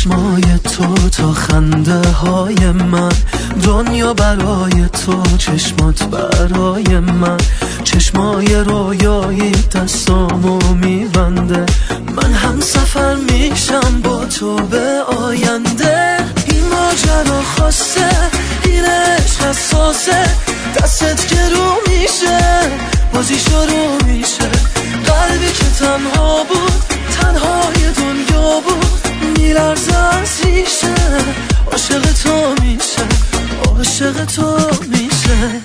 چشمای تو تا خنده های من، دنیا برای تو، چشمات برای من. چشمای رویایی دستامو میبنده، من هم سفر میشم با تو به آینده. این ماجرا خاصه، این عشق حساسه، دستت که رو میشه بازی شروع میشه. قلبی که تنها بود، تنهای دنیا بود، میلرزه از ریشه. عاشق تو میشه، عاشق تو میشه.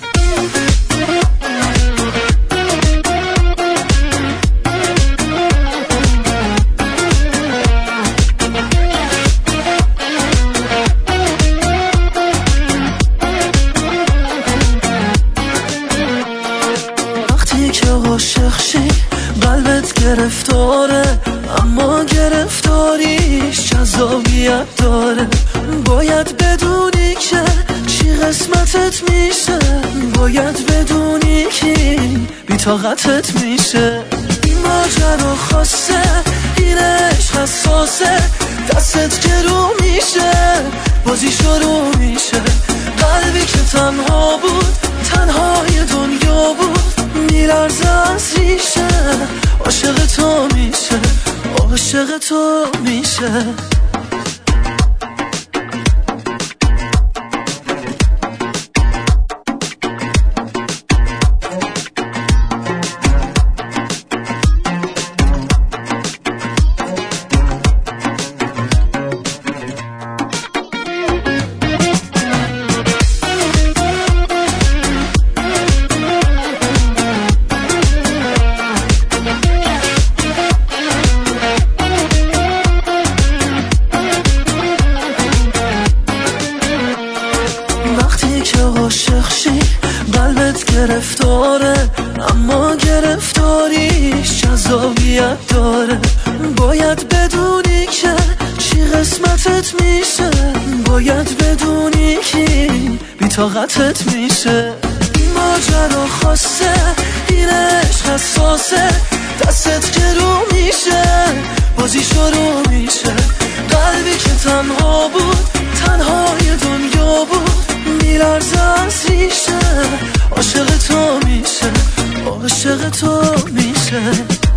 وقتی که عاشق شی قلبت گرفتاره، اما گرفتاریش جذابیت داره. باید بدونی که چی قسمتت میشه، باید بدونی که بی طاقتت میشه. این ماجرا خاصه، این عشق حساسه، دستت که رو میشه بازی شروع میشه. قلبی که تنها بود، تنهای دنیا بود، میلرزه از ریشه. عاشق تو میشه، عاشق تو میشه. عاشق شی قلبت گرفتاره، اما گرفتاریش جذابیت داره. باید بدونی که چی قسمتت میشه، باید بدونی که بی طاقتت میشه. این ماجرا خاصه، این عشق حساسه، دستت که رو میشه بازی شروع میشه. قلبی که تنها بود، تنهای دنیا بود، میلرزه از ریشه. عاشق تو میشه، عاشق تو میشه.